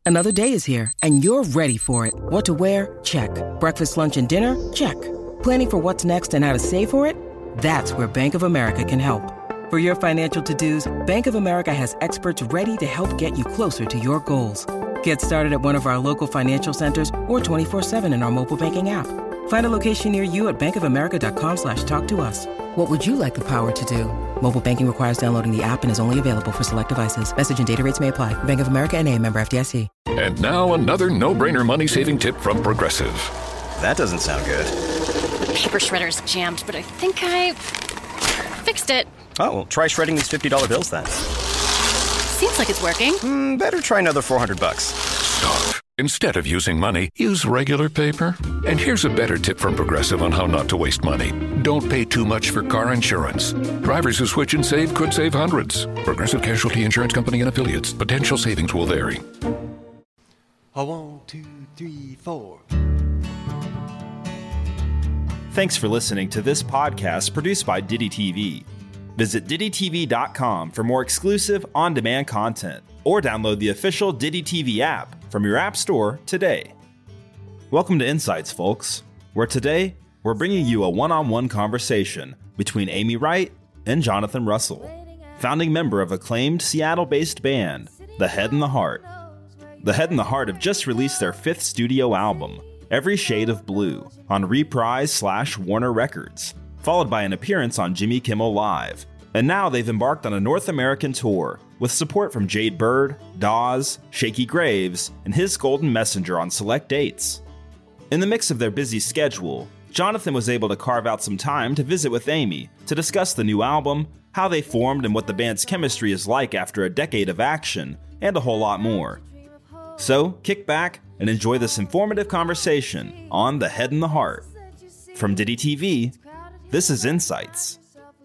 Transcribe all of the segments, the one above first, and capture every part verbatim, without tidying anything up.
Another day is here, and you're ready for it. What to wear? Check. Breakfast, lunch, and dinner? Check. Planning for what's next and how to save for it? That's where Bank of America can help. For your financial to-dos, Bank of America has experts ready to help get you closer to your goals. Get started at one of our local financial centers or twenty-four seven in our mobile banking app. Find a location near you at bankofamerica.com slash talk to us. What would you like the power to do? Mobile banking requires downloading the app and is only available for select devices. Message and data rates may apply. Bank of America N A, member F D I C. And now another no-brainer money-saving tip from Progressive. That doesn't sound good. The paper shredder's jammed, but I think I fixed it. Oh, well, try shredding these fifty dollar bills then. Seems like it's working. Mm, better try another four hundred bucks. Stop. Instead of using money, use regular paper. And here's a better tip from Progressive on how not to waste money. Don't pay too much for car insurance. Drivers who switch and save could save hundreds. Progressive Casualty Insurance Company and Affiliates. Potential savings will vary. A one, two, three, four. Thanks for listening to this podcast produced by Diddy T V. Visit Diddy T V dot com for more exclusive on-demand content, or download the official Diddy T V app from your app store today. Welcome to Insights, folks, where today we're bringing you a one-on-one conversation between Amy Wright and Jonathan Russell, founding member of acclaimed Seattle-based band, The Head and the Heart. The Head and the Heart have just released their fifth studio album, Every Shade of Blue, on Reprise slash Warner Records, followed by an appearance on Jimmy Kimmel Live. And now they've embarked on a North American tour with support from Jade Bird, Dawes, Shaky Graves, and His Golden Messenger on select dates. In the mix of their busy schedule, Jonathan was able to carve out some time to visit with Amy to discuss the new album, how they formed and what the band's chemistry is like after a decade of action, and a whole lot more. So, kick back and enjoy this informative conversation on The Head and the Heart. From Diddy T V, this is Insights.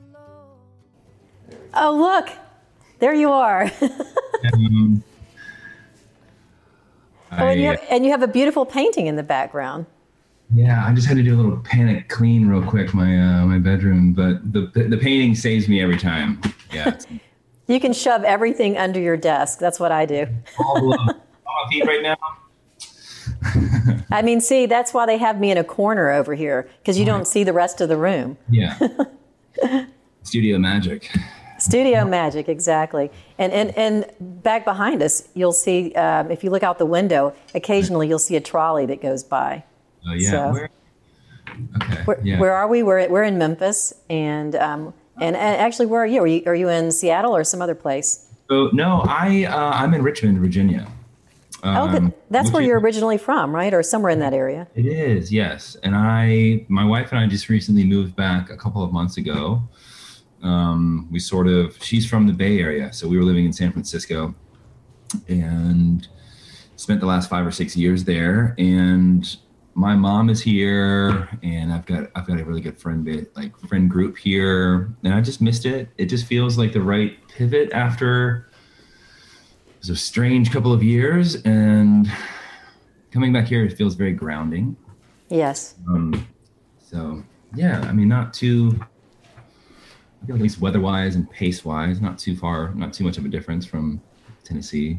Oh, look, there you are. um, oh, and, you I, have, and you have a beautiful painting in the background. Yeah, I just had to do a little panic clean real quick, my uh, my bedroom, but the the painting saves me every time. Yeah. You can shove everything under your desk. That's what I do. All on my feet right now. I mean, see, that's why they have me in a corner over here, because you don't see the rest of the room. Yeah. Studio magic. Studio magic, exactly. And and and back behind us, you'll see, um, if you look out the window, occasionally you'll see a trolley that goes by. Oh, yeah. So, where, okay. Where, yeah. where are we? We're we're in Memphis, and um, and, and actually, where are you? Are you are you in Seattle or some other place? So no, I uh, I'm in Richmond, Virginia. Um, oh, but that's where is, you're originally from, right? Or somewhere in that area. It is, yes. And I, my wife and I just recently moved back a couple of months ago. Um, we sort of, she's from the Bay Area, so we were living in San Francisco, and spent the last five or six years there. And my mom is here, and I've got I've got a really good friend bit, like friend group here, and I just missed it. It just feels like the right pivot after it was a strange couple of years, and coming back here, it feels very grounding. Yes. Um, so yeah, I mean, not too, I feel at least weather-wise and pace-wise, not too far, not too much of a difference from Tennessee.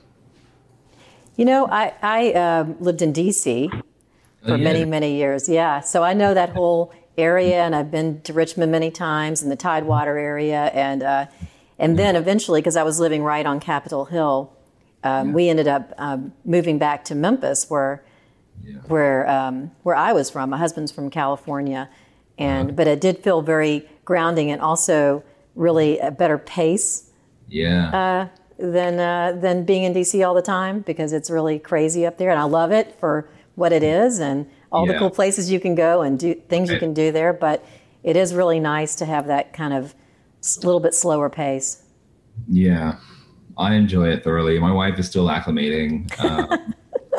You know, I I um, lived in D C for Oh, yeah. many many years. Yeah, so I know that whole area, and I've been to Richmond many times in the Tidewater area, and uh, and then eventually, because I was living right on Capitol Hill, um, Yeah. we ended up um, moving back to Memphis, where Yeah. where um, where I was from. My husband's from California, and Uh-huh. but it did feel very grounding, and also really a better pace Yeah. uh, than uh, than being in D C all the time, because it's really crazy up there, and I love it for what it is and all the Yeah. cool places you can go and do things you Right. can do there. But it is really nice to have that kind of a little bit slower pace. Yeah, I enjoy it thoroughly. My wife is still acclimating. Um,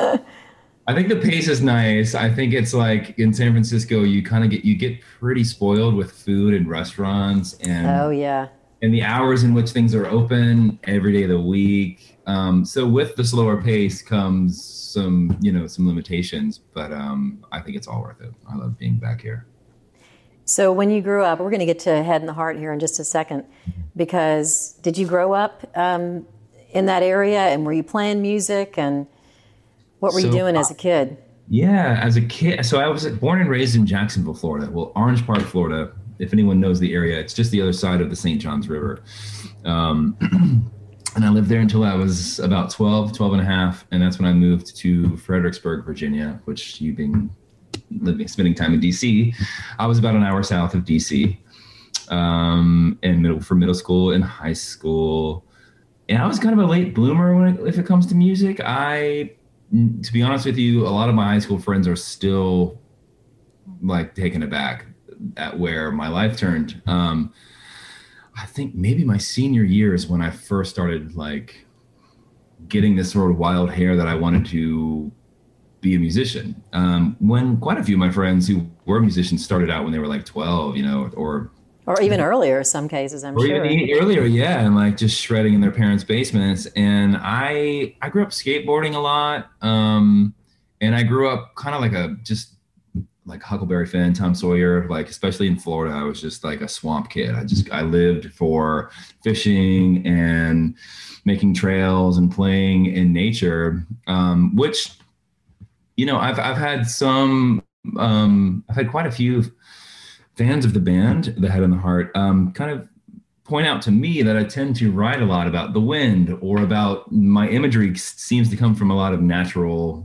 I think the pace is nice. I think it's like in San Francisco, you kind of get you get pretty spoiled with food and restaurants and Oh yeah. and the hours in which things are open every day of the week. Um, so with the slower pace comes some, you know, some limitations, but um, I think it's all worth it. I love being back here. So when you grew up, we're going to get to Head and the Heart here in just a second, because did you grow up um, in that area, and were you playing music, and what were so, you doing as a kid? Yeah, as a kid. So I was born and raised in Jacksonville, Florida. Well, Orange Park, Florida. If anyone knows the area, it's just the other side of the Saint Johns River. Um, and I lived there until I was about twelve, twelve and a half. And that's when I moved to Fredericksburg, Virginia, which you being living, spending time in D C, I was about an hour south of D C. Um, and middle for middle school and high school. And I was kind of a late bloomer when it, if it comes to music. I, to be honest with you, a lot of my high school friends are still like taken aback at where my life turned. Um, I think maybe my senior year is when I first started like getting this sort of wild hair that I wanted to be a musician. Um, when quite a few of my friends who were musicians started out when they were like twelve, you know, or or even earlier, some cases, I'm or sure. Or even earlier, yeah, and like just shredding in their parents' basements. And I I grew up skateboarding a lot, um, and I grew up kind of like a just like Huckleberry Finn, Tom Sawyer, like especially in Florida, I was just like a swamp kid. I just, I lived for fishing and making trails and playing in nature, um, which, you know, I've, I've had some, um, I've had quite a few fans of the band, The Head and the Heart, um, kind of point out to me that I tend to write a lot about the wind, or about my imagery seems to come from a lot of natural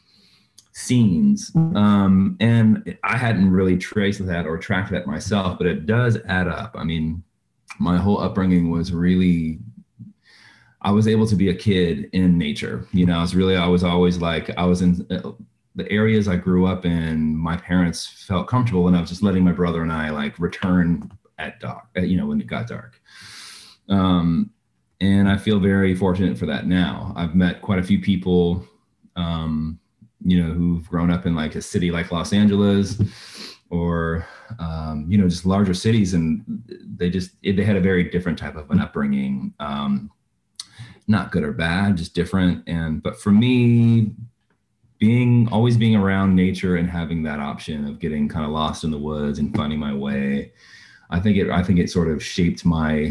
scenes. Um, and I hadn't really traced that or tracked that myself, but it does add up. I mean, my whole upbringing was really, I was able to be a kid in nature. You know, I was really, I was always like, I was in the areas I grew up in, my parents felt comfortable, and I was just letting my brother and I like return at dark, you know, when it got dark. Um, and I feel very fortunate for that now. I've met quite a few people, um, you know, who've grown up in like a city like Los Angeles, or, um, you know, just larger cities. And they just, they had a very different type of an upbringing, um, not good or bad, just different. And, but for me, being, always being around nature and having that option of getting kind of lost in the woods and finding my way, I think it, I think it sort of shaped my,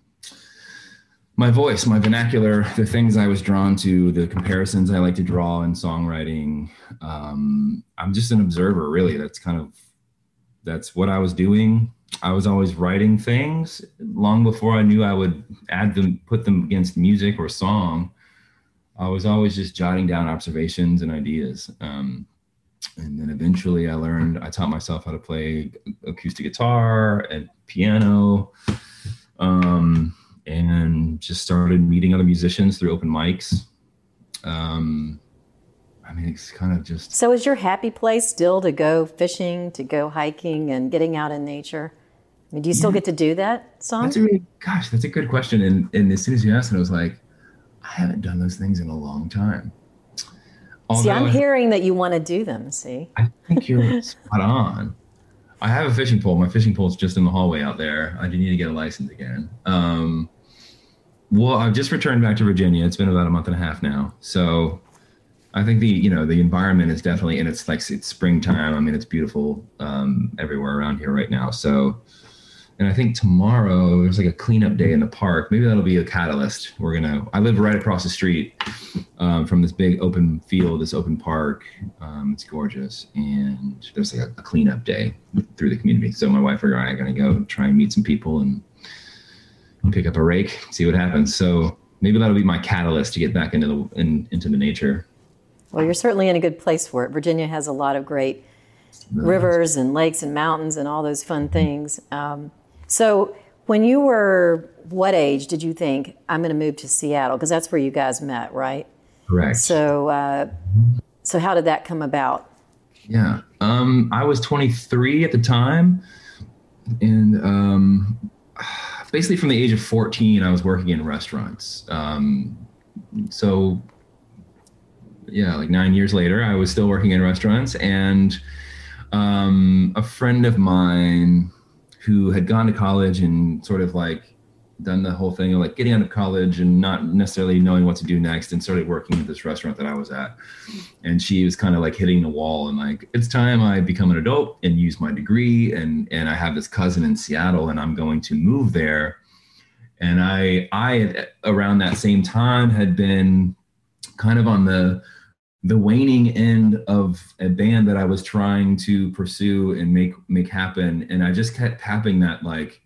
my voice, my vernacular, the things I was drawn to, the comparisons I like to draw in songwriting. Um, I'm just an observer, really. That's kind of, that's what I was doing. I was always writing things long before I knew I would add them, put them against music or song. I was always just jotting down observations and ideas. Um, and then eventually I learned, I taught myself how to play acoustic guitar and piano. Um, and just started meeting other musicians through open mics. Um, I mean, it's kind of just... So is your happy place still to go fishing, to go hiking and getting out in nature? I mean, do you still yeah. get to do that, Song? That's a really, gosh, that's a good question. And, and as soon as you asked it, I was like, I haven't done those things in a long time. Although, see, I'm hearing that you want to do them, see? I think you're spot on. I have a fishing pole. My fishing pole's just in the hallway out there. I do need to get a license again. Um, well, I've just returned back to Virginia. It's been about a month and a half now. So I think the, you know, the environment is definitely, and it's like, it's springtime. I mean, it's beautiful um, everywhere around here right now. So, and I think tomorrow there's like a cleanup day in the park. Maybe that'll be a catalyst. We're going to, I live right across the street um, from this big open field, this open park. Um, it's gorgeous. And there's like a, a cleanup day through the community. So my wife and I are going to go try and meet some people and pick up a rake, see what happens. So maybe that'll be my catalyst to get back into the in, into the nature. Well, you're certainly in a good place for it. Virginia has a lot of great really rivers nice. and lakes and mountains and all those fun things. Um, so when you were what age did you think, I'm going to move to Seattle? Because that's where you guys met, right? Correct. So, uh, so how did that come about? Yeah, um, I was twenty-three at the time, and um, basically from the age of fourteen, I was working in restaurants. Um, so yeah, like nine years later, I was still working in restaurants, and um, a friend of mine who had gone to college and sort of like done the whole thing of like getting out of college and not necessarily knowing what to do next, and started working at this restaurant that I was at. And she was kind of like hitting the wall and like, it's time I become an adult and use my degree. And, and I have this cousin in Seattle and I'm going to move there. And I, I around that same time had been kind of on the the waning end of a band that I was trying to pursue and make make happen. And I just kept tapping that like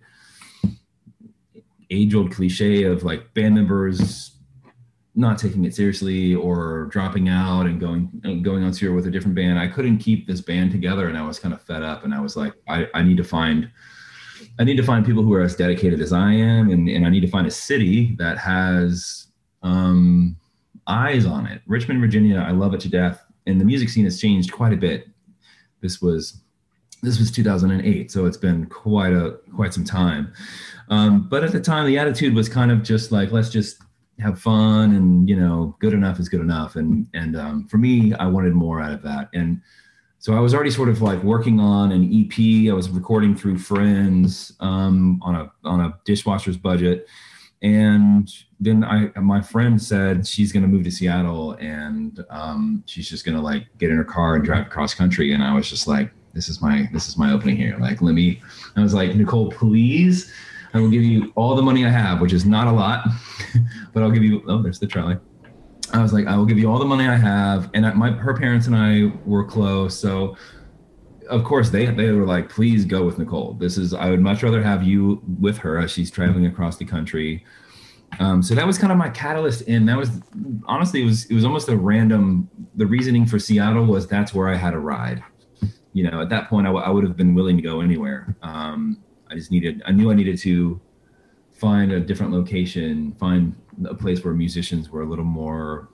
age-old cliche of like band members not taking it seriously or dropping out and going going on tour with a different band. I couldn't keep this band together, and I was kind of fed up. And I was like, I, I need to find I need to find people who are as dedicated as I am, and, and I need to find a city that has um, eyes on it. Richmond, Virginia, I love it to death, and the music scene has changed quite a bit. This was this was two thousand eight, so it's been quite a quite some time. Um, but at the time, the attitude was kind of just like, let's just have fun, and you know, good enough is good enough. And and um, for me, I wanted more out of that. And so I was already sort of like working on an E P. I was recording through friends um, on a on a dishwasher's budget. And then I, my friend said she's going to move to Seattle, and um, she's just going to like get in her car and drive across country. And I was just like, this is my this is my opening here. Like, let me. I was like, Nicole, please. I will give you all the money I have, which is not a lot, but I'll give you, oh, there's the trolley. I was like, I will give you all the money I have. And I, my, her parents and I were close. So of course they, they were like, please go with Nicole. This is, I would much rather have you with her as she's traveling across the country. Um, so that was kind of my catalyst. And that was, honestly, it was, it was almost a random, the reasoning for Seattle was that's where I had a ride. You know, at that point I, w- I would have been willing to go anywhere. Um, I just needed, I knew I needed to find a different location, find a place where musicians were a little more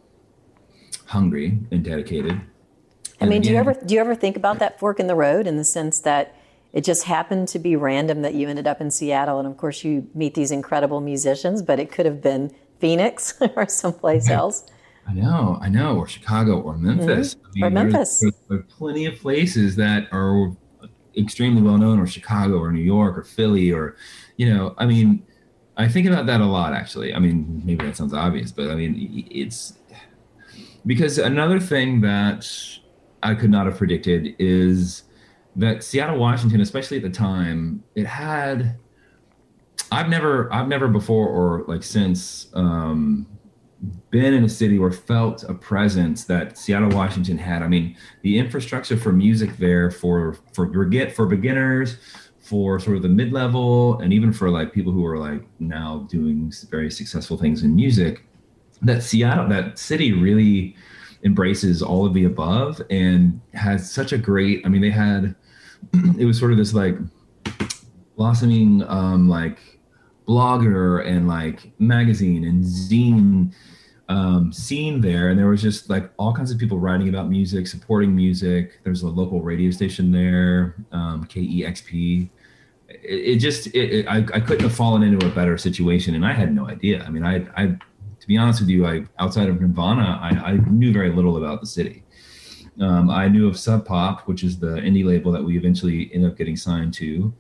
hungry and dedicated. And I mean, again, do you ever, do you ever think about that fork in the road in the sense that it just happened to be random that you ended up in Seattle? And of course you meet these incredible musicians, but it could have been Phoenix or someplace else. I know, I know, or Chicago or Memphis. Mm-hmm. I mean, or Memphis. There's, there are plenty of places that are extremely well known, or Chicago or New York or Philly, or, you know, I mean, I think about that a lot, actually. I mean, maybe that sounds obvious, but I mean, it's because another thing that I could not have predicted is that Seattle, Washington, especially at the time, it had, I've never, I've never before or like since um, been in a city or felt a presence that Seattle, Washington had. I mean, the infrastructure for music there for, for, for beginners, for sort of the mid-level, and even for like people who are like now doing very successful things in music, that Seattle, that city really embraces all of the above and has such a great, I mean, they had, it was sort of this like blossoming um, like blogger and like magazine and zine um, scene there. And there was just like all kinds of people writing about music, supporting music. There's a local radio station there, um, K E X P. It, it just, it, it, I, I couldn't have fallen into a better situation. And I had no idea. I mean, I, I, to be honest with you, I, outside of Nirvana, I, I knew very little about the city. Um, I knew of Sub Pop, which is the indie label that we eventually ended up getting signed to.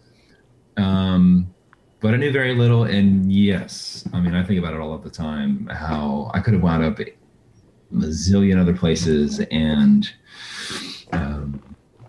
Um, but I knew very little. And yes, I mean, I think about it all of the time, how I could have wound up a zillion other places. And um,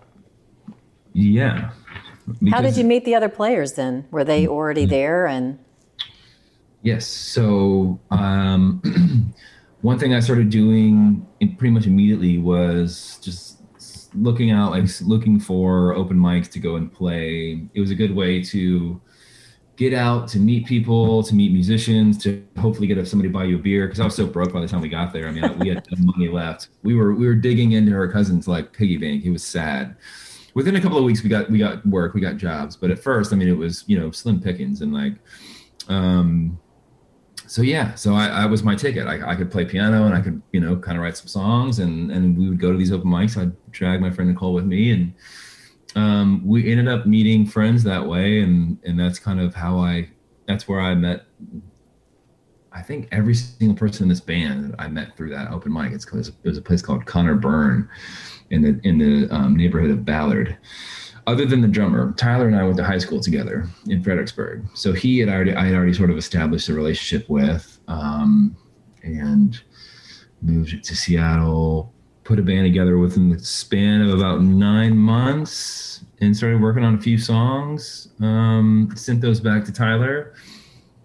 yeah. How did you meet the other players then? Were they already there? And yes. So um, one thing I started doing pretty much immediately was just looking out, like looking for open mics to go and play. It was a good way to get out, to meet people, to meet musicians, to hopefully get somebody to buy you a beer. Because I was so broke by the time we got there. I mean, we had no money left. We were we were digging into our cousin's like piggy bank. It was sad. Within a couple of weeks, we got we got work, we got jobs. But at first, I mean, it was, you know, slim pickings and like, um, so yeah. So I, I was my ticket. I, I could play piano and I could, you know, kind of write some songs, and and we would go to these open mics. I'd drag my friend Nicole with me, and um, we ended up meeting friends that way, and and that's kind of how I. That's where I met. I think every single person in this band I met through that open mic. It's because it was a place called Connor Byrne in the in the um, neighborhood of Ballard. Other than the drummer, Tyler and I went to high school together in Fredericksburg. So he had already, I had already sort of established a relationship with, um, and moved to Seattle, put a band together within the span of about nine months and started working on a few songs, um, sent those back to Tyler,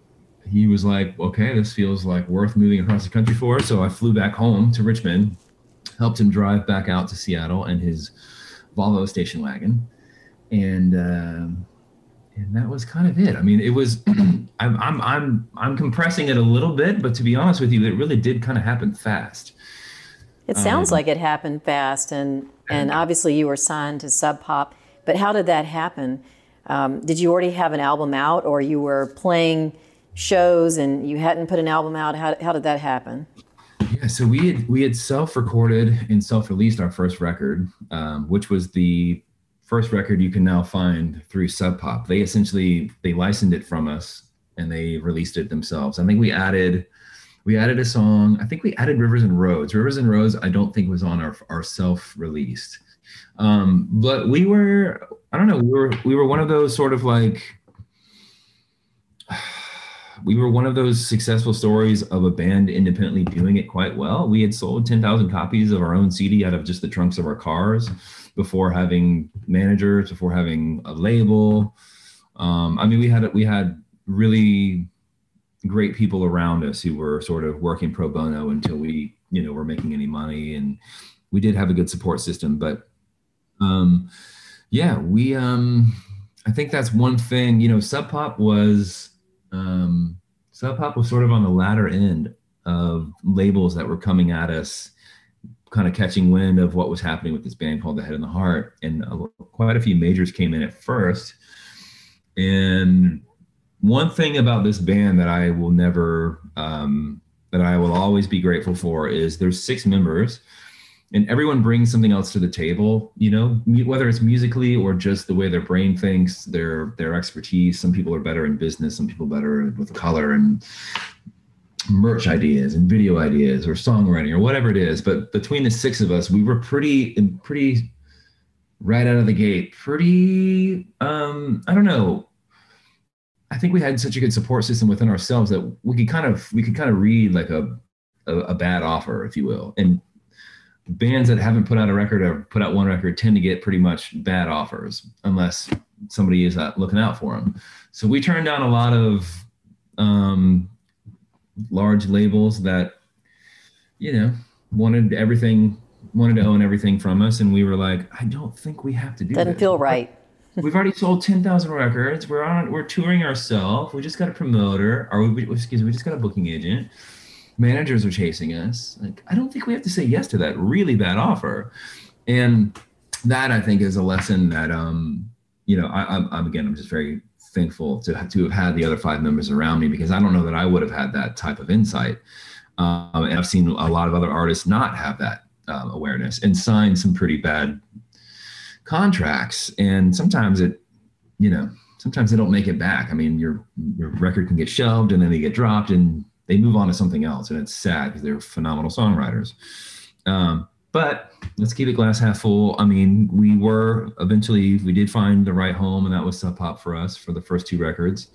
he was like, okay, this feels like worth moving across the country for. So I flew back home to Richmond, helped him drive back out to Seattle in his Volvo station wagon. And, um, and that was kind of it. I mean, it was, I'm, I'm, I'm, I'm compressing it a little bit, but to be honest with you, it really did kind of happen fast. It sounds um, like it happened fast, and, and obviously you were signed to Sub Pop, but how did that happen? Um, did you already have an album out, or you were playing shows and you hadn't put an album out? How, how did that happen? Yeah, so we had, we had self-recorded and self-released our first record, um, which was the first record you can now find through Sub Pop. They essentially, they licensed it from us and they released it themselves. I think we added, we added a song. I think we added Rivers and Roads. Rivers and Roads, I don't think was on our, our self-released. Um, but we were, I don't know, we were, we were one of those sort of like, we were one of those successful stories of a band independently doing it quite well. We had sold ten thousand copies of our own C D out of just the trunks of our cars before having managers, before having a label. Um, I mean, we had, we had really great people around us who were sort of working pro bono until we, you know, were making any money. And we did have a good support system, but um, yeah, we, um, I think that's one thing, you know, Sub Pop was, um, Sub Pop was sort of on the latter end of labels that were coming at us, kind of catching wind of what was happening with this band called The Head and the Heart. And uh, quite a few majors came in at first. And one thing about this band that I will never, um, that I will always be grateful for is there's six members and everyone brings something else to the table, you know, whether it's musically or just the way their brain thinks, their, their expertise. Some people are better in business, some people better with color and merch ideas and video ideas or songwriting or whatever it is. But between the six of us, we were pretty, pretty right out of the gate, pretty, um, I don't know. I think we had such a good support system within ourselves that we could kind of, we could kind of read like a, a, a bad offer, if you will. And bands that haven't put out a record or put out one record tend to get pretty much bad offers unless somebody is looking out for them. So we turned down a lot of um, large labels that, you know, wanted everything, wanted to own everything from us. And we were like, I don't think we have to do that. Doesn't feel right. We've already sold ten thousand records. We're on, we're touring ourselves. We just got a promoter, or we, excuse me, we just got a booking agent. Managers are chasing us. Like, I don't think we have to say yes to that really bad offer. And that, I think, is a lesson that, um, you know, I, I'm, I'm, again, I'm just very thankful to, to have had the other five members around me, because I don't know that I would have had that type of insight. Um, and I've seen a lot of other artists not have that um, awareness and sign some pretty bad contracts. And sometimes it, you know, sometimes they don't make it back. I mean, your, your record can get shelved and then they get dropped and they move on to something else, and it's sad because they're phenomenal songwriters. Um, but let's keep it glass half full. I mean, we were eventually, we did find the right home, and that was Sub Pop for us for the first two records.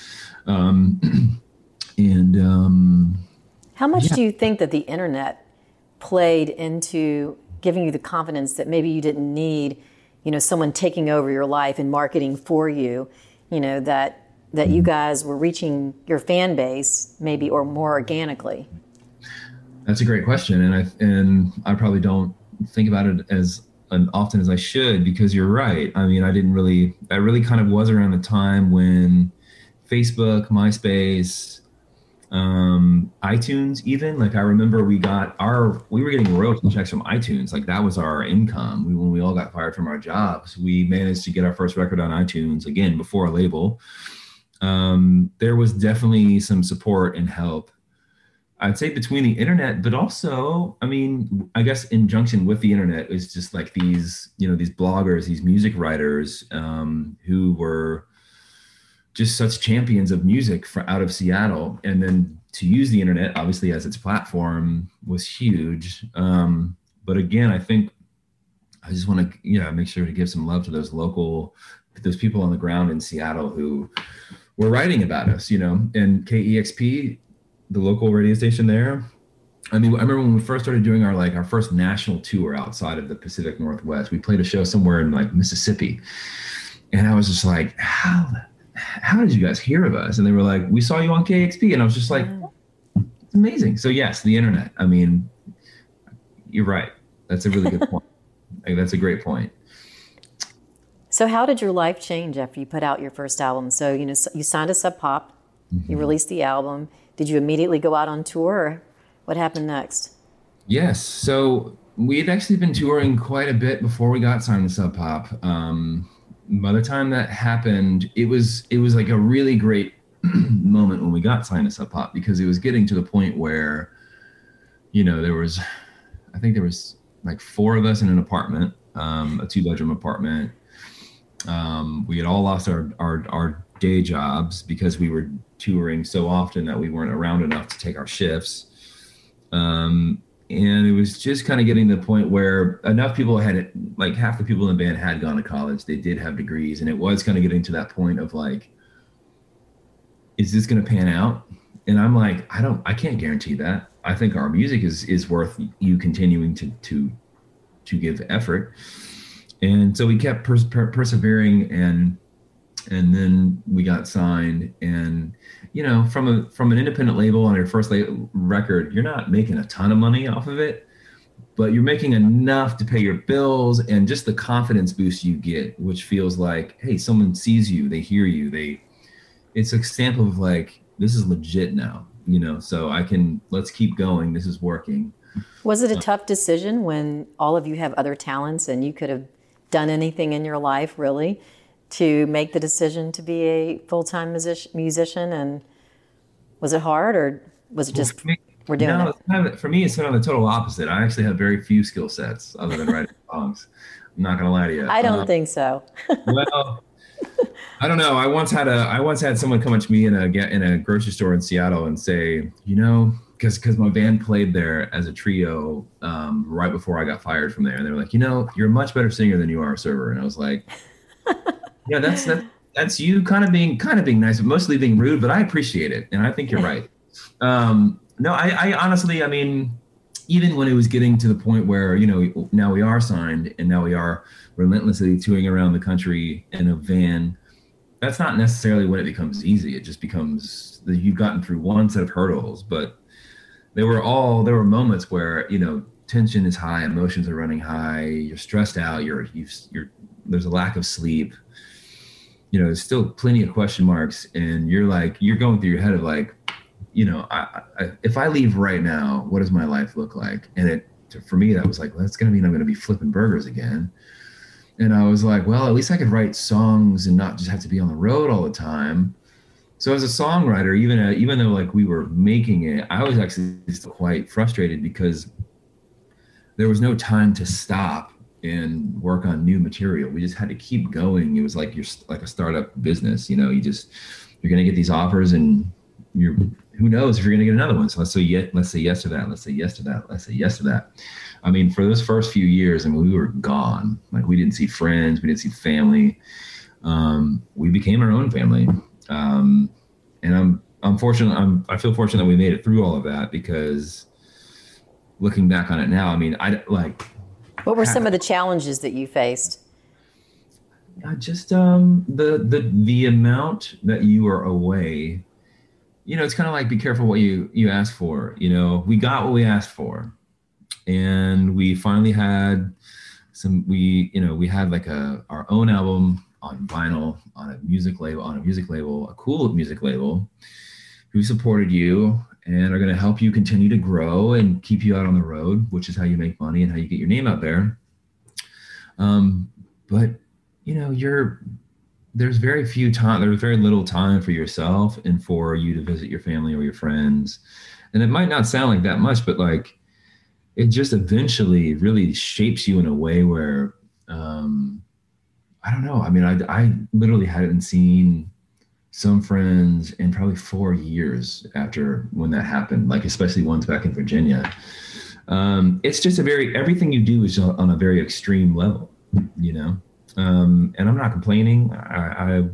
Um, and um, how much yeah. do you think that the internet played into giving you the confidence that maybe you didn't need, you know, someone taking over your life and marketing for you, you know, that that you guys were reaching your fan base maybe or more organically? That's a great question. And I, and I probably don't think about it as often as I should, because you're right. I mean, I didn't really, I really kind of was around the time when Facebook, MySpace, um, iTunes, even like, I remember we got our, we were getting royalty checks from iTunes. Like that was our income. We, when we all got fired from our jobs, we managed to get our first record on iTunes again, before a label. Um, there was definitely some support and help, I'd say, between the internet, but also, I mean, I guess in junction with the internet is just like these, you know, these bloggers, these music writers, um, who were just such champions of music for out of Seattle. And then to use the internet, obviously, as its platform was huge. Um, but again, I think I just want to, yeah, make sure to give some love to those local, those people on the ground in Seattle who were writing about us, you know, and K E X P, the local radio station there. I mean, I remember when we first started doing our, like our first national tour outside of the Pacific Northwest, we played a show somewhere in like Mississippi. And I was just like, how the how did you guys hear of us? And they were like, we saw you on K X P. And I was just like, it's amazing. So yes, the internet. I mean, you're right. That's a really good point. Like, that's a great point. So how did your life change after you put out your first album? So, you know, you signed to Sub Pop, mm-hmm. you released the album. Did you immediately go out on tour, or what happened next? Yes. So we had actually been touring quite a bit before we got signed to Sub Pop. Um, by the time that happened, it was it was like a really great moment when we got signed to Sub Pop, because it was getting to the point where, you know, there was, I think there was like four of us in an apartment, um, a two bedroom apartment. Um, we had all lost our, our, our day jobs because we were touring so often that we weren't around enough to take our shifts. Um, and it was just kind of getting to the point where enough people had, like half the people in the band had gone to college. They did have degrees, and it was kind of getting to that point of like, is this going to pan out? And I'm like, I don't, I can't guarantee that. I think our music is, is worth you continuing to, to, to give effort. And so we kept pers- per- persevering, and and then we got signed. And you know, from a from an independent label on your first la- record, you're not making a ton of money off of it, but you're making enough to pay your bills, and just the confidence boost you get, which feels like, hey, someone sees you, they hear you, they. It's a sample of like, this is legit now, you know. So I can let's keep going. This is working. Was it a tough decision when all of you have other talents and you could have done anything in your life really to make the decision to be a full-time music- musician? And was it hard, or was it just, well, me, we're doing no, it? Kind of, for me, it's kind of the total opposite. I actually have very few skill sets other than writing songs. I'm not going to lie to you. I don't um, think so. Well, I don't know. I once had a, I once had someone come up to me in a, in a grocery store in Seattle and say, you know, Because because my band played there as a trio um, right before I got fired from there. And they were like, you know, you're a much better singer than you are a server. And I was like, yeah, that's that, that's you kind of being kind of being nice, but mostly being rude. But I appreciate it. And I think you're right. Um, no, I, I honestly, I mean, even when it was getting to the point where, you know, now we are signed and now we are relentlessly touring around the country in a van, that's not necessarily when it becomes easy. It just becomes that you've gotten through one set of hurdles. But There were all there were moments where, you know, tension is high, emotions are running high, you're stressed out, you're you've, you're there's a lack of sleep, you know, there's still plenty of question marks, and you're like you're going through your head of like, you know, I, I, if I leave right now, what does my life look like? And it for me that was like, well, that's gonna mean I'm gonna be flipping burgers again. And I was like, well, at least I could write songs and not just have to be on the road all the time. So as a songwriter, even uh, even though like we were making it, I was actually still quite frustrated because there was no time to stop and work on new material. We just had to keep going. It was like you're like a startup business, you know. You just you're gonna get these offers, and you're who knows if you're gonna get another one. So let's say yes, let's say yes to that. Let's say yes to that. Let's say yes to that. I mean, for those first few years, I mean, we were gone. Like we didn't see friends, we didn't see family. Um, we became our own family. Um, and I'm, I'm fortunate. I'm, I feel fortunate that we made it through all of that, because looking back on it now, I mean, I like, what were some of the challenges that you faced? I just, um, the, the, the amount that you are away, you know, it's kind of like, be careful what you, you ask for. You know, we got what we asked for, and we finally had some, we, you know, we had like a, our own album on vinyl, on a music label, on a music label, a cool music label, who supported you and are going to help you continue to grow and keep you out on the road, which is how you make money and how you get your name out there. Um, but you know, you're, there's very few time, there's very little time for yourself and for you to visit your family or your friends. And it might not sound like that much, but like, it just eventually really shapes you in a way where, um, I don't know. I mean, I, I literally hadn't seen some friends in probably four years after when that happened, like especially ones back in Virginia. Um, it's just a very, everything you do is on a very extreme level, you know? Um, and I'm not complaining. I, I,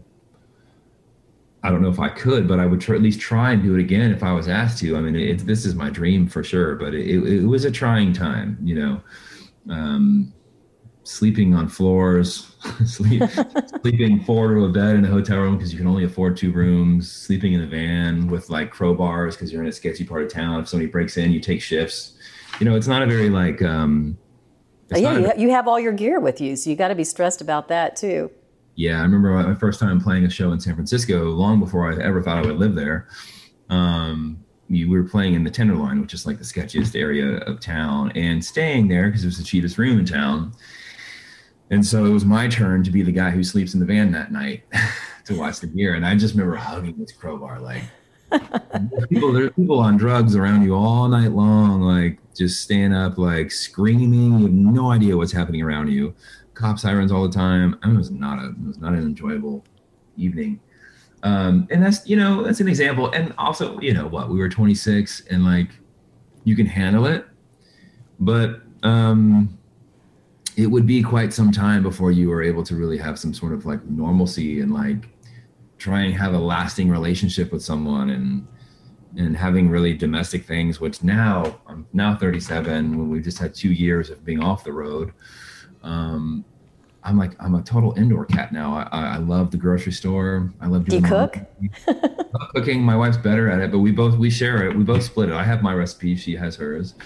I don't know if I could, but I would try, at least try and do it again if I was asked to. I mean, it, this is my dream for sure, but it, it, it was a trying time, you know? Um, sleeping on floors, sleep, sleeping four to a bed in a hotel room because you can only afford two rooms, sleeping in a van with like crowbars because you're in a sketchy part of town. If somebody breaks in, you take shifts. You know, it's not a very like. Um, oh, yeah, a, you, ha- you have all your gear with you, so you got to be stressed about that too. Yeah, I remember my first time playing a show in San Francisco, long before I ever thought I would live there. Um, we were playing in the Tenderloin, which is like the sketchiest area of town, and staying there because it was the cheapest room in town. And so it was my turn to be the guy who sleeps in the van that night to watch the gear. And I just remember hugging this crowbar. Like, there's people, there's people on drugs around you all night long, like just staying up, like screaming. You have no idea what's happening around you. Cop sirens all the time. I mean, it was not a, it was not an enjoyable evening. Um, and that's, you know, that's an example. And also, you know what, we were twenty-six and like, you can handle it, but, um, it would be quite some time before you were able to really have some sort of like normalcy and like try and have a lasting relationship with someone and and having really domestic things, which now I'm now thirty-seven when we've just had two years of being off the road. Um, I'm like, I'm a total indoor cat now. I, I love the grocery store. I love doing Do you cook? I love cooking. My wife's better at it, but we both, we share it. We both split it. I have my recipe. She has hers.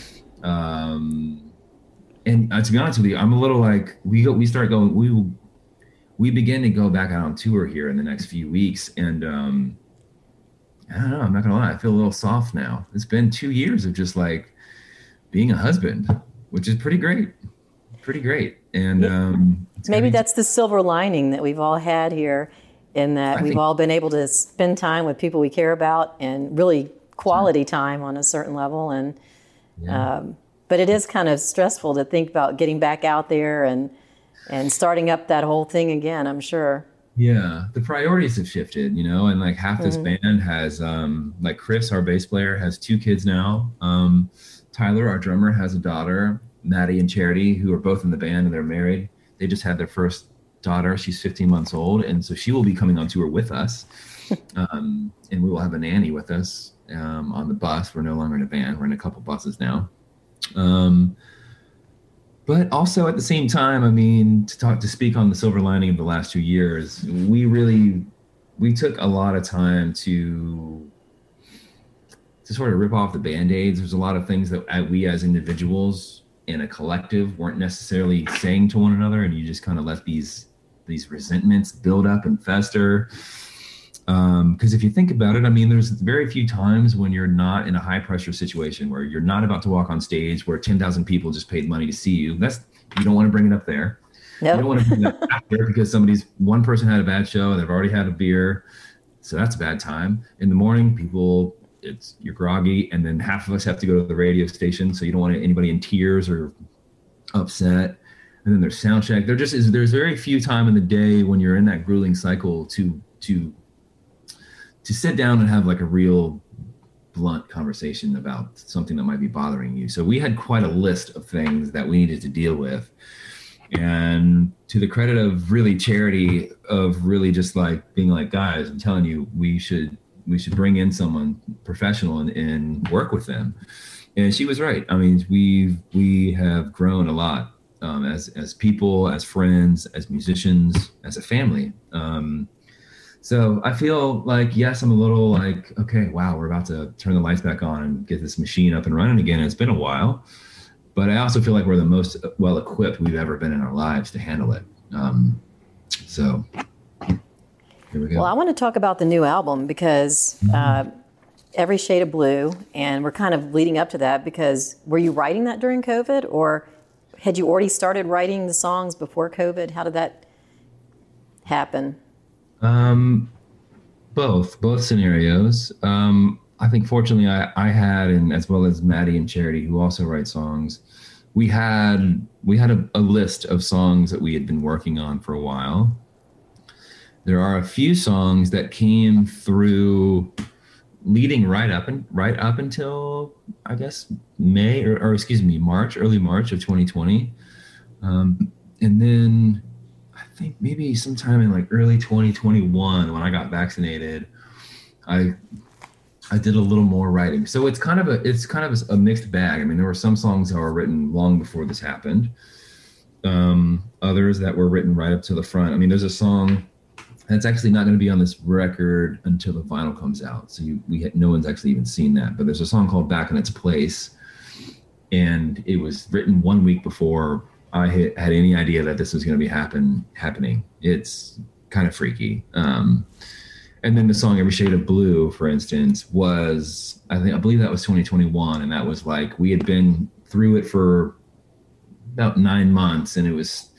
Um, And uh, to be honest with you, I'm a little like, we go, we start going, we we begin to go back out on tour here in the next few weeks. And um, I don't know, I'm not gonna lie, I feel a little soft now. It's been two years of just like being a husband, which is pretty great, pretty great. And um, maybe that's the silver lining that we've all had here, in that I we've think, all been able to spend time with people we care about and really quality time on a certain level. And yeah. um, But it is kind of stressful to think about getting back out there and and starting up that whole thing again, I'm sure. Yeah, the priorities have shifted, you know, and like half this Mm-hmm. band has, um, like Chris, our bass player, has two kids now. Um, Tyler, our drummer, has a daughter. Maddie and Charity, who are both in the band and they're married, they just had their first daughter. She's fifteen months old, and so she will be coming on tour with us. um, and we will have a nanny with us um, on the bus. We're no longer in a van. We're in a couple buses now. Um, but also at the same time, I mean, to talk, to speak on the silver lining of the last two years, we really, we took a lot of time to, to sort of rip off the Band-Aids. There's a lot of things that we as individuals in a collective weren't necessarily saying to one another. And you just kind of let these, these resentments build up and fester. Um, because if you think about it, I mean, there's very few times when you're not in a high pressure situation where you're not about to walk on stage where ten thousand people just paid money to see you. That's, you don't want to bring it up there. Nope. You don't want to bring it up after because somebody's, one person had a bad show, they've already had a beer. So that's a bad time. In the morning, people, it's, you're groggy, and then half of us have to go to the radio station. So you don't want anybody in tears or upset. And then there's sound check. There just is, there's very few time in the day when you're in that grueling cycle to, to, to sit down and have like a real blunt conversation about something that might be bothering you. So we had quite a list of things that we needed to deal with. And to the credit of really Charity, of really just like being like, guys, I'm telling you, we should, we should bring in someone professional and, and work with them. And she was right. I mean, we we have grown a lot um, as, as people, as friends, as musicians, as a family. Um, So I feel like, yes, I'm a little like, okay, wow, we're about to turn the lights back on and get this machine up and running again. It's been a while, but I also feel like we're the most well-equipped we've ever been in our lives to handle it. Um, so here we go. Well, I want to talk about the new album because uh, Every Shade of Blue, and we're kind of leading up to that because were you writing that during COVID, or had you already started writing the songs before COVID? How did that happen? Um, both, both scenarios. Um, I think fortunately I, I had, and as well as Maddie and Charity, who also write songs, we had, we had a, a list of songs that we had been working on for a while. There are a few songs that came through leading right up and right up until, I guess, May or, or excuse me, March, early March of twenty twenty. Um, and then I think maybe sometime in like early twenty twenty-one, when I got vaccinated, I I did a little more writing. So it's kind of a it's kind of a mixed bag. I mean, there were some songs that were written long before this happened, um, others that were written right up to the front. I mean, there's a song that's actually not going to be on this record until the vinyl comes out. So you, we had, no one's actually even seen that. But there's a song called Back in Its Place. And it was written one week before I had, had any idea that this was going to be happen happening. It's kind of freaky. Um, and then the song Every Shade of Blue, for instance, was, I think, I believe that was twenty twenty-one. And that was like, we had been through it for about nine months. And it was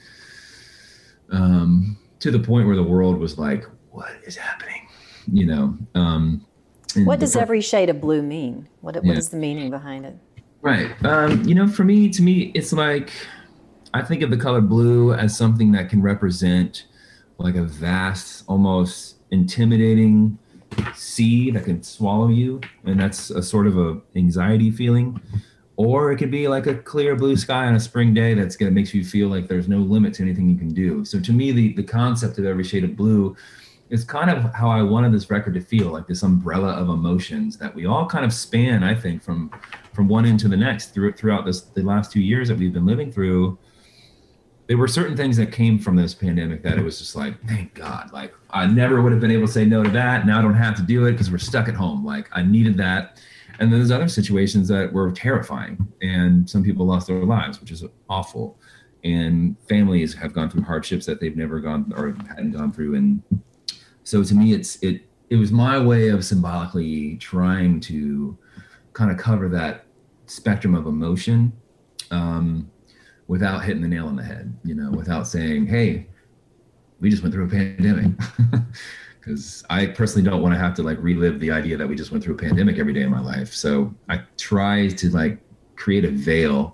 um, to the point where the world was like, what is happening? You know? Um, what does Every Shade of Blue mean? What, what yeah. is the meaning behind it? Right. Um, you know, for me, to me, it's like, I think of the color blue as something that can represent like a vast, almost intimidating sea that can swallow you. And that's a sort of a anxiety feeling. Or it could be like a clear blue sky on a spring day that's going to make you feel like there's no limit to anything you can do. So to me, the, the concept of Every Shade of Blue is kind of how I wanted this record to feel, like this umbrella of emotions that we all kind of span, I think, from from one end to the next through, throughout this the last two years that we've been living through. There were certain things that came from this pandemic that it was just like, thank God, like I never would have been able to say no to that. Now I don't have to do it because we're stuck at home. Like I needed that. And then there's other situations that were terrifying, and some people lost their lives, which is awful. And families have gone through hardships that they've never gone or hadn't gone through. And so to me, it's it it was my way of symbolically trying to kind of cover that spectrum of emotion um, without hitting the nail on the head, you know, without saying, hey, we just went through a pandemic. Because I personally don't want to have to like relive the idea that we just went through a pandemic every day of my life. So I try to like create a veil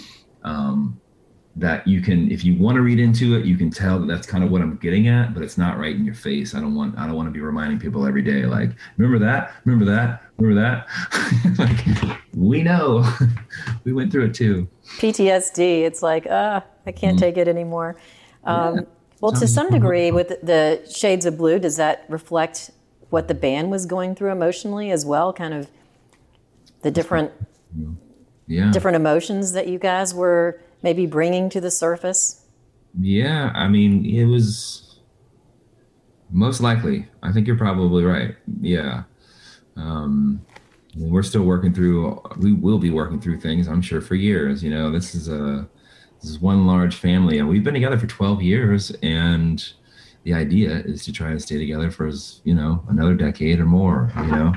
um, that you can, if you want to read into it, you can tell that that's kind of what I'm getting at, but it's not right in your face. I don't want, I don't want to be reminding people every day, like, remember that, remember that, remember that. Like, we know, we went through it too. P T S D. It's like, ah, uh, I can't mm-hmm. take it anymore. Um, yeah. Well, to some degree, with the Shades of Blue, does that reflect what the band was going through emotionally as well? Kind of the different, yeah. different emotions that you guys were maybe bringing to the surface? Yeah, I mean, it was most likely. I think you're probably right. Yeah. Um, we're still working through, we will be working through things, I'm sure, for years. You know, this is a, this is one large family, and we've been together for twelve years. And the idea is to try to stay together for, you know, another decade or more, you know.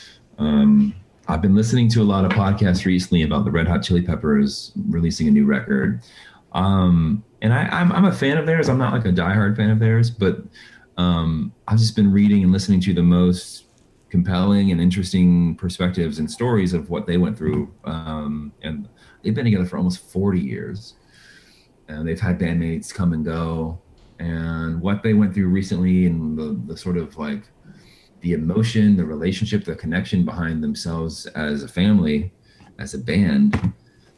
Um, I've been listening to a lot of podcasts recently about the Red Hot Chili Peppers releasing a new record. Um, and I, I'm, I'm a fan of theirs. I'm not like a diehard fan of theirs, but um, I've just been reading and listening to the most compelling and interesting perspectives and stories of what they went through. Um, and they've been together for almost forty years. And they've had bandmates come and go. And what they went through recently, and the, the sort of like the emotion, the relationship, the connection behind themselves as a family, as a band,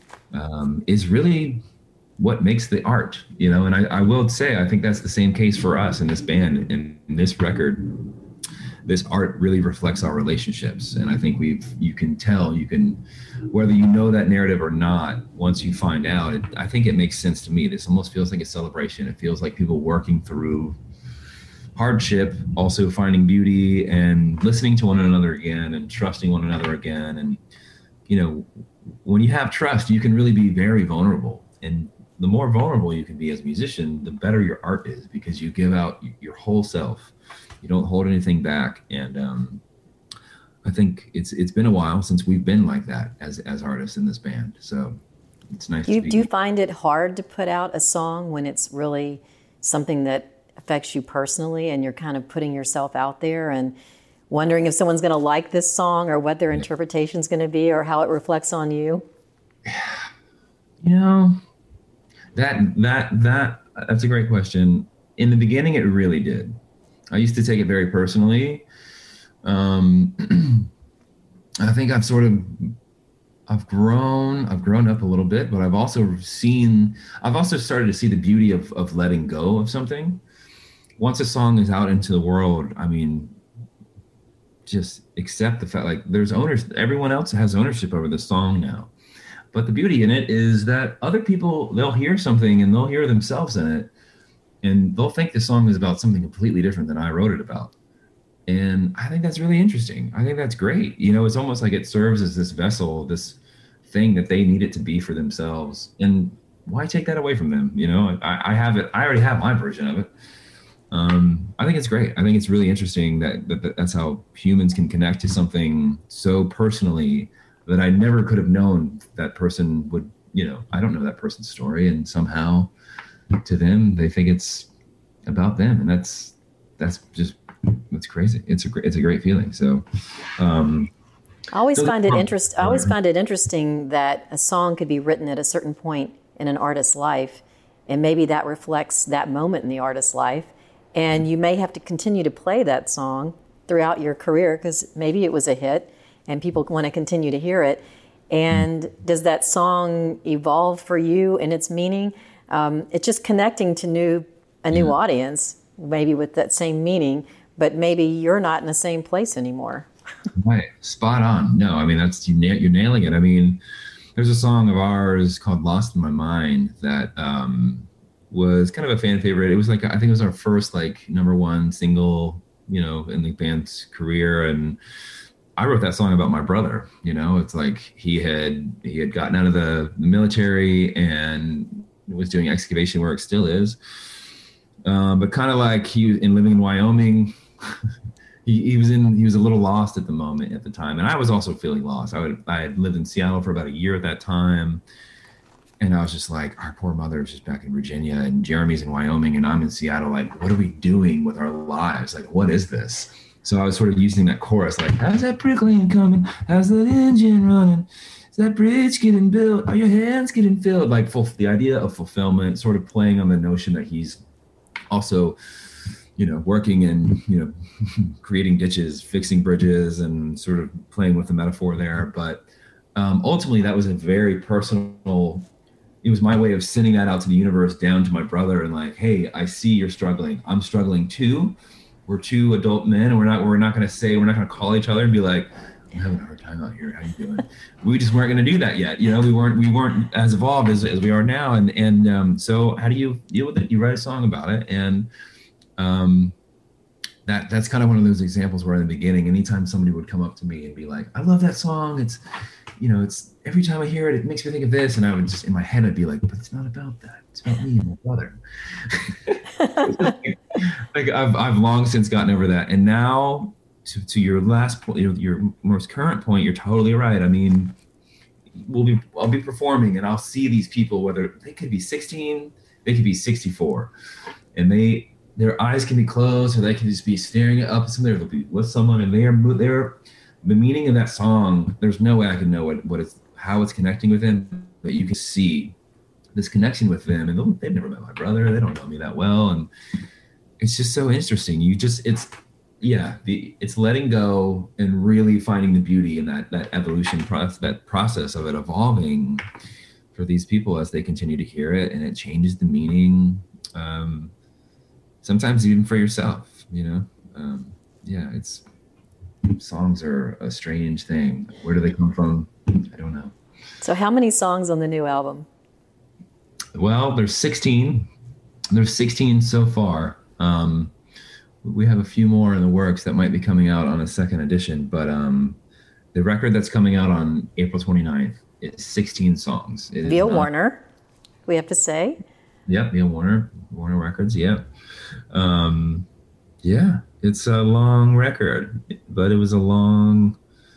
um, is really what makes the art, you know. And I, I will say, I think that's the same case for us in this band. In, in this record, this art really reflects our relationships. And I think we've, you can tell, you can, whether you know that narrative or not, once you find out, it, I think it makes sense to me. This almost feels like a celebration. It feels like people working through hardship, also finding beauty and listening to one another again and trusting one another again. And, you know, when you have trust, you can really be very vulnerable. And the more vulnerable you can be as a musician, the better your art is, because you give out your whole self. You don't hold anything back. And um, I think it's it's been a while since we've been like that as as artists in this band. So it's nice do you, to be. Do you find it hard to put out a song when it's really something that affects you personally and you're kind of putting yourself out there and wondering if someone's going to like this song or what their yeah. interpretation is going to be or how it reflects on you? You know, that that that that's a great question. In the beginning, it really did. I used to take it very personally. Um, I think I've sort of, I've grown, I've grown up a little bit, but I've also seen, I've also started to see the beauty of of letting go of something. Once a song is out into the world, I mean, just accept the fact, like there's owners, everyone else has ownership over the song now. but the beauty in it is that other people, they'll hear something and they'll hear themselves in it, and they'll think the song is about something completely different than I wrote it about. And I think that's really interesting. I think that's great. You know, it's almost like it serves as this vessel, this thing that they need it to be for themselves. And why take that away from them? You know, I, I have it. I already have my version of it. Um, I think it's great. I think it's really interesting that, that, that that's how humans can connect to something so personally that I never could have known that person would, you know, I don't know that person's story, and somehow to them, they think it's about them. And that's, that's just, that's crazy. It's a great, it's a great feeling. So, um, I always so find it interest. I always find it interesting that a song could be written at a certain point in an artist's life, and maybe that reflects that moment in the artist's life. And you may have to continue to play that song throughout your career because maybe it was a hit and people want to continue to hear it. And does that song evolve for you in its meaning? Um, it's just connecting to new a new yeah. audience, maybe with that same meaning, but maybe you're not in the same place anymore. Right. Spot on. No, I mean, that's you na- you're nailing it. I mean, there's a song of ours called Lost in My Mind that um, was kind of a fan favorite. It was like, I think it was our first like number one single, you know, in the band's career. And I wrote that song about my brother. You know, it's like he had, he had gotten out of the, the military and was doing excavation work, still is. Um, but kind of like he in living in Wyoming, he, he was in, he was a little lost at the moment at the time. And I was also feeling lost. I would, I had lived in Seattle for about a year at that time. And I was just like, our poor mother is just back in Virginia and Jeremy's in Wyoming and I'm in Seattle. Like, what are we doing with our lives? Like, what is this? So I was sort of using that chorus, like, how's that bricklayer coming? How's that engine running? Is that bridge getting built? Are your hands getting filled? Like full, the idea of fulfillment, sort of playing on the notion that he's also, you know, working and, you know, creating ditches, fixing bridges, and sort of playing with the metaphor there. But um, ultimately, that was a very personal, it was my way of sending that out to the universe, down to my brother, and like, hey, I see you're struggling. I'm struggling too. We're two adult men, and we're not, we're not going to say, we're not going to call each other and be like, I'm having a hard time out here. How you doing? We just weren't going to do that yet. You know, we weren't, we weren't as evolved as, as we are now. And, and um, so how do you deal with it? You write a song about it. And um, that, that's kind of one of those examples where in the beginning, anytime somebody would come up to me and be like, I love that song. It's, you know, it's every time I hear it, it makes me think of this. And I would just, in my head, I'd be like, but it's not about that. It's about me and my brother. Like I've, I've long since gotten over that. And now to, to your last point, your, your most current point, you're totally right. I mean, we'll be, I'll be performing and I'll see these people, whether they could be sixteen, they could be sixty-four, and they, their eyes can be closed or they can just be staring up at somebody, or they'll be with someone and they're, they're, the meaning of that song, there's no way I can know what, what it's, how it's connecting with them, but you can see this connection with them. And they've never met my brother. They don't know me that well. And it's just so interesting. You just, it's, yeah, the, it's letting go and really finding the beauty in that, that evolution process, that process of it evolving for these people as they continue to hear it, and it changes the meaning. Um, sometimes even for yourself, you know? Um, yeah, it's, songs are a strange thing. Where do they come from? I don't know. So how many songs on the new album? Well, there's sixteen. There's sixteen so far. Um, we have a few more in the works that might be coming out on a second edition, but um, the record that's coming out on April twenty-ninth is sixteen songs. It via not, Warner, we have to say. Yep, via Warner, Warner Records, yep. Um, yeah, it's a long record, but it was a long...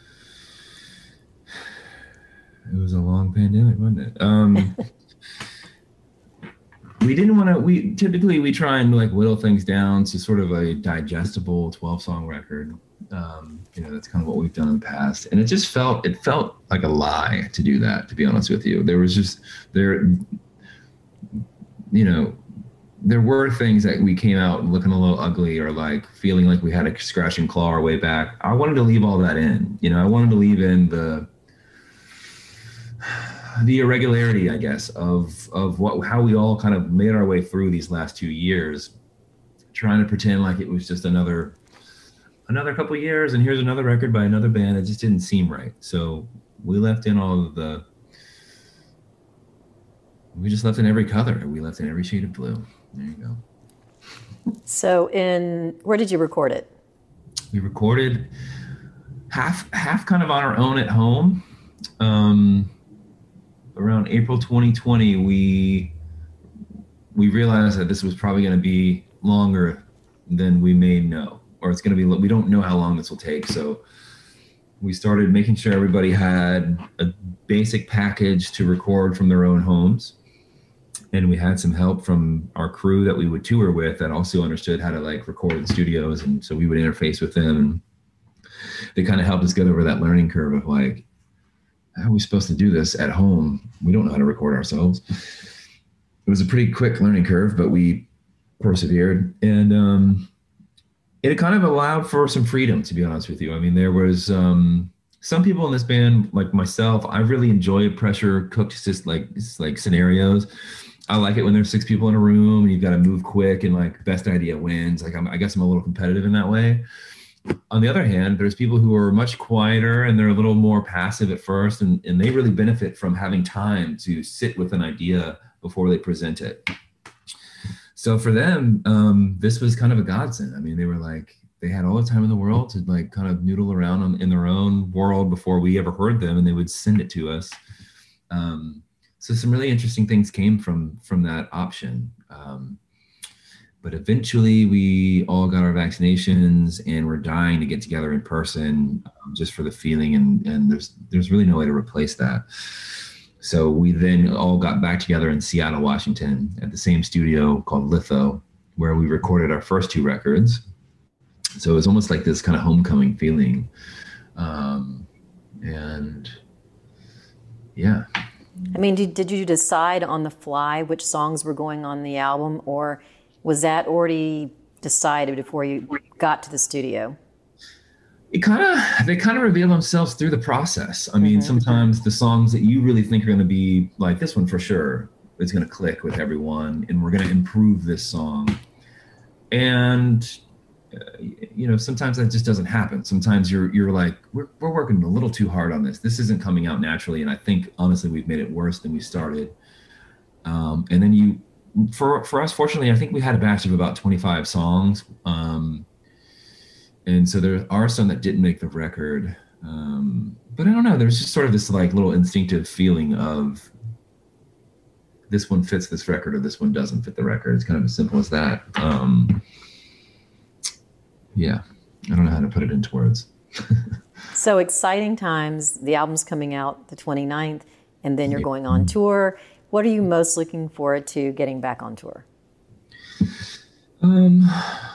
It was a long pandemic, wasn't it? Um, we didn't want to, we typically, we try and like whittle things down to sort of a digestible twelve song record. Um, you know, that's kind of what we've done in the past. And it just felt, it felt like a lie to do that, to be honest with you. There was just, there, you know, there were things that we came out looking a little ugly or like feeling like we had to scratch and claw our way back. I wanted to leave all that in, you know, I wanted to leave in the, the irregularity, I guess, of of what how we all kind of made our way through these last two years, trying to pretend like it was just another another couple of years, and here's another record by another band. It just didn't seem right. So we left in all of the we just left in every color. We left in every shade of blue. There you go. So in, where did you record it? We recorded half, half kind of on our own at home. Um, around April twenty twenty, we, we realized that this was probably going to be longer than we may know, or it's going to be, we don't know how long this will take. So we started making sure everybody had a basic package to record from their own homes. And we had some help from our crew that we would tour with that also understood how to like record in studios. And so we would interface with them. And they kind of helped us get over that learning curve of like, how are we supposed to do this at home? We don't know how to record ourselves. It was a pretty quick learning curve, but we persevered. And um, it kind of allowed for some freedom, to be honest with you. I mean, there was um, some people in this band, like myself, I really enjoy pressure cooked just like, like scenarios. I like it when there's six people in a room and you've got to move quick and like best idea wins. Like I'm, I guess I'm a little competitive in that way. On the other hand, there's people who are much quieter and they're a little more passive at first, and, and they really benefit from having time to sit with an idea before they present it. So for them, um, this was kind of a godsend. I mean, they were like, they had all the time in the world to like kind of noodle around on, in their own world before we ever heard them, and they would send it to us. Um, so some really interesting things came from, from that option. Um, But eventually we all got our vaccinations and we're dying to get together in person um, just for the feeling. And, and there's there's really no way to replace that. So we then all got back together in Seattle, Washington at the same studio called Litho, where we recorded our first two records. So it was almost like this kind of homecoming feeling. Um, and yeah. I mean, did, did you decide on the fly which songs were going on the album, or was that already decided before you got to the studio? It kind of, they kind of reveal themselves through the process. I mean, mm-hmm. sometimes the songs that you really think are going to be like this one for sure, it's going to click with everyone and we're going to improve this song. And, uh, you know, sometimes that just doesn't happen. Sometimes you're, you're like, we're, we're working a little too hard on this. This isn't coming out naturally. And I think honestly, we've made it worse than we started. Um, and then you, For for us, fortunately, I think we had a batch of about twenty-five songs. Um, and so there are some that didn't make the record. Um, but I don't know, there's just sort of this like little instinctive feeling of this one fits this record or this one doesn't fit the record. It's kind of as simple as that. Um, yeah, I don't know how to put it into words. So exciting times. The album's coming out the twenty-ninth, and then you're going on tour. What are you most looking forward to getting back on tour? Um,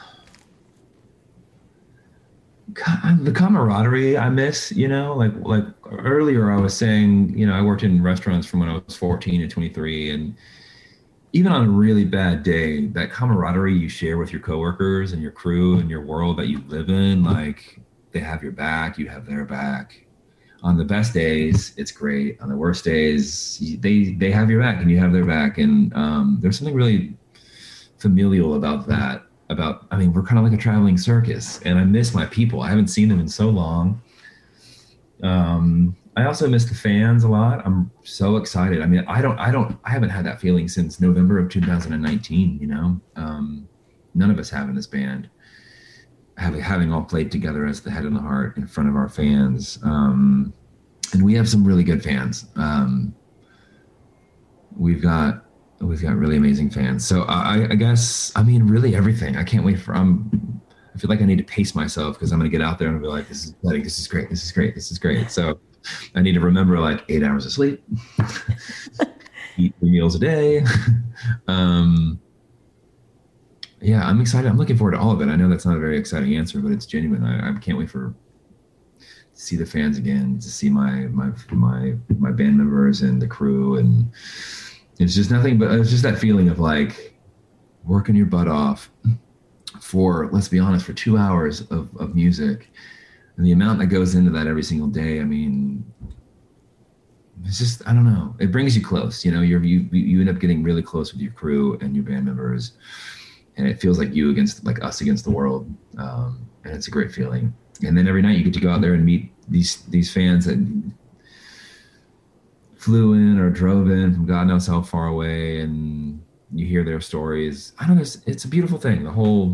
the camaraderie I miss, you know, like, like earlier I was saying, you know, I worked in restaurants from when I was fourteen to twenty-three, and even on a really bad day, that camaraderie you share with your coworkers and your crew and your world that you live in, like they have your back, you have their back. On the best days, it's great. On the worst days, they they have your back and you have their back. And um, there's something really familial about that. About, I mean, we're kind of like a traveling circus, and I miss my people. I haven't seen them in so long. Um, I also miss the fans a lot. I'm so excited. I mean, I don't, I don't, I haven't had that feeling since November of two thousand nineteen. You know, um, none of us have in this band. Having, having all played together as the head and the heart in front of our fans. Um, and we have some really good fans. Um, we've got, we've got really amazing fans. So I, I guess, I mean, really everything. I can't wait for, I'm, I feel like I need to pace myself because I'm going to get out there and be like, this is exciting. This is great. This is great. This is great. So I need to remember like eight hours of sleep, eat three meals a day. um, Yeah, I'm excited. I'm looking forward to all of it. I know that's not a very exciting answer, but it's genuine. I, I can't wait for to see the fans again, to see my my my my band members and the crew, and it's just nothing but it's just that feeling of like working your butt off for, let's be honest, for two hours of, of music, and the amount that goes into that every single day. I mean, it's just, I don't know. It brings you close. You know, you're you you end up getting really close with your crew and your band members. And it feels like you against, like us against the world. Um, and it's a great feeling. And then every night you get to go out there and meet these, these fans that flew in or drove in from God knows how far away, and you hear their stories. I don't know. It's, it's a beautiful thing. The whole,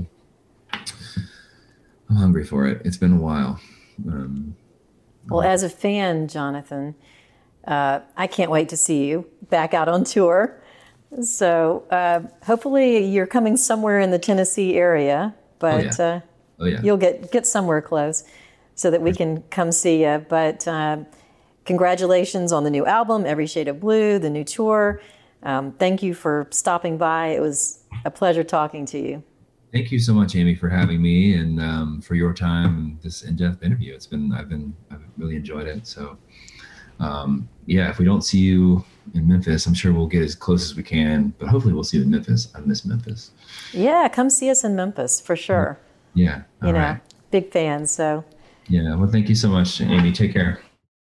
I'm hungry for it. It's been a while. Um, well, as a fan, Jonathan, uh, I can't wait to see you back out on tour. So uh, hopefully you're coming somewhere in the Tennessee area, but oh, yeah. Uh, oh, yeah. you'll get, get somewhere close so that we can come see you. But uh, congratulations on the new album, Every Shade of Blue, the new tour. Um, thank you for stopping by. It was a pleasure talking to you. Thank you so much, Amy, for having me and um, for your time and this in-depth interview. It's been, I've been, I've really enjoyed it. So, um, yeah, if we don't see you in Memphis, I'm sure we'll get as close as we can, but hopefully we'll see you in Memphis. I miss Memphis. Yeah, come see us in Memphis for sure. Yeah. You know, right. Big fans. So. Yeah. Well, thank you so much, Amy. Take care.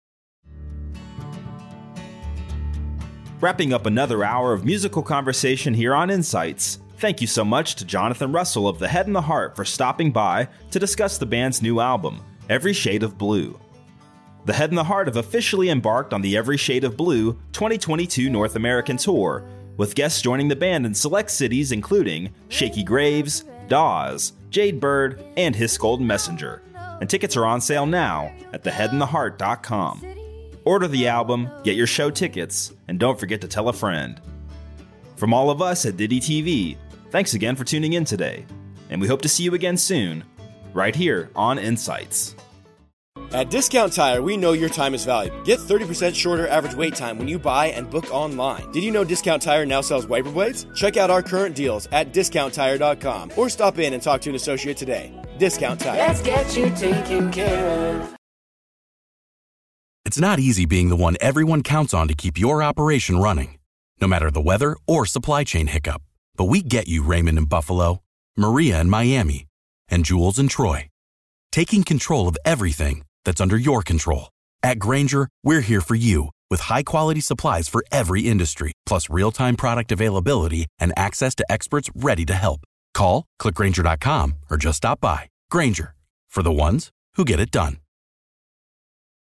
Wrapping up another hour of musical conversation here on Insights. Thank you so much to Jonathan Russell of The Head and the Heart for stopping by to discuss the band's new album, Every Shade of Blue. The Head and the Heart have officially embarked on the Every Shade of Blue twenty twenty-two North American Tour, with guests joining the band in select cities including Shakey Graves, Dawes, Jade Bird, and His Golden Messenger. And tickets are on sale now at the head and the heart dot com. Order the album, get your show tickets, and don't forget to tell a friend. From all of us at Diddy T V, thanks again for tuning in today, and we hope to see you again soon, right here on Insights. At Discount Tire, we know your time is valuable. Get thirty percent shorter average wait time when you buy and book online. Did you know Discount Tire now sells wiper blades? Check out our current deals at discount tire dot com or stop in and talk to an associate today. Discount Tire. Let's get you taken care of. It's not easy being the one everyone counts on to keep your operation running, no matter the weather or supply chain hiccup. But we get you, Raymond in Buffalo, Maria in Miami, and Jules in Troy. Taking control of everything that's under your control. At Grainger, we're here for you with high-quality supplies for every industry, plus real-time product availability and access to experts ready to help. Call, click Grainger dot com, or just stop by. Grainger, for the ones who get it done.